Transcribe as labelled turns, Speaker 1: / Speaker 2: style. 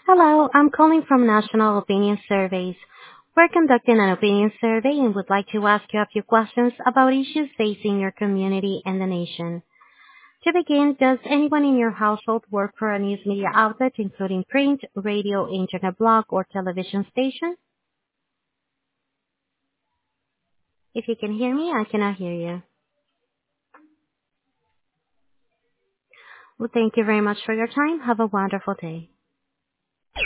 Speaker 1: Hello, I'm calling from National Opinion Surveys. We're conducting an opinion survey and would like to ask you a few questions about issues facing your community and the nation. To begin, does anyone in your household work for a news media outlet, including print, radio, internet blog, or television station? If you can hear me, I cannot hear you. Well, thank you very much for your time. Have a wonderful day.